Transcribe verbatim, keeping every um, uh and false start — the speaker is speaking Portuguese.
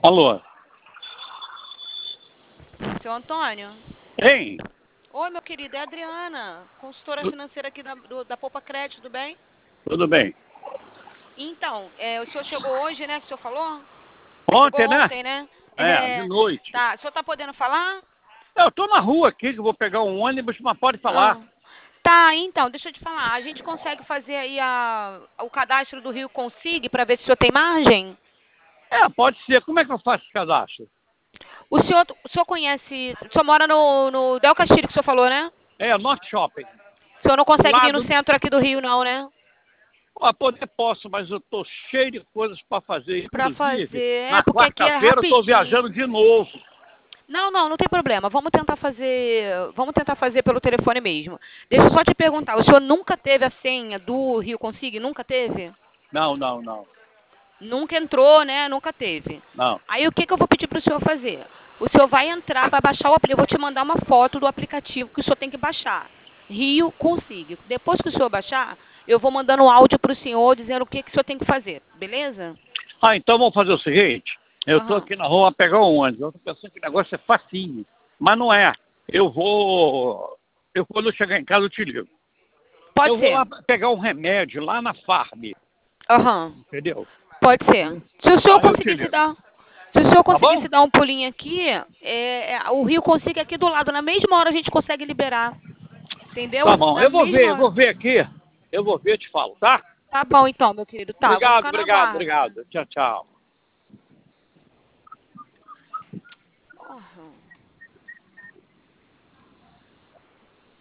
Alô? Seu Antônio? Hein? Oi, meu querido, é a Adriana, consultora financeira aqui da, do, da Poupa Crédito, tudo bem? Tudo bem. Então, é, o senhor chegou hoje, né, que o senhor falou? Ontem, Chegou né? ontem, né? É, de É, noite. tá, o senhor tá podendo falar? Eu tô na rua aqui, que eu vou pegar um ônibus, mas pode falar. Ah. Tá, então, deixa eu te falar, a gente consegue fazer aí a, o cadastro do Rio Consig para ver se o senhor tem margem? É, pode ser. Como é que eu faço esse cadastro? O senhor, o senhor conhece, o senhor mora no, no Del Castilho, que o senhor falou, né? É, Norte Shopping. O senhor não Do consegue vir no lado... centro aqui do Rio, não, né? Ah, poder posso, mas eu tô cheio de coisas para fazer. Pra Inclusive, fazer, é, na porque aqui é quarta-feira eu tô rapidinho. viajando de novo. Não, não, não tem problema. Vamos tentar fazer, vamos tentar fazer pelo telefone mesmo. Deixa eu só te perguntar, o senhor nunca teve a senha do Rio Consig? Nunca teve? Não, não, não. Nunca entrou, né? Nunca teve. Não. Aí o que, que eu vou pedir para o senhor fazer? O senhor vai entrar, vai baixar o aplicativo. Eu vou te mandar uma foto do aplicativo que o senhor tem que baixar. Rio Consig. Depois que o senhor baixar, eu vou mandando um áudio para o senhor dizendo o que, que o senhor tem que fazer. Beleza? Ah, então vamos fazer o seguinte. Eu tô Aham. aqui na rua a pegar um ônibus. Eu tô pensando que o negócio é facinho. Mas não é. Eu vou... Eu, quando eu chegar em casa, eu te ligo. Pode Eu vou ser. lá pegar um remédio lá na farm, Aham. entendeu? Pode ser. Se o senhor Aí eu te conseguisse ligo. dar, se o senhor Tá conseguisse bom? dar um pulinho aqui, é, é, o Rio Consig aqui do lado, na mesma hora a gente consegue liberar. Tá Entendeu? bom. Na Eu vou ver, mesma eu hora. vou ver aqui. Eu vou ver e te falo, tá? Tá bom então, meu querido. Tá, vou Obrigado, ficar no obrigado, aguardo. obrigado. Tchau, tchau.